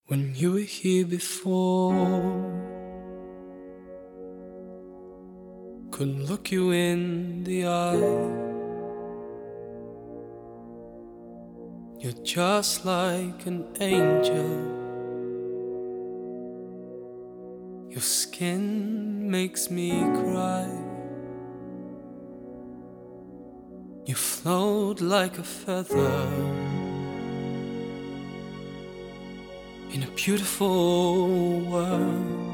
When you were here before, couldn't look you in the eye. You're just like an angel. Your skin makes me cry. You float like a feather in a beautiful world.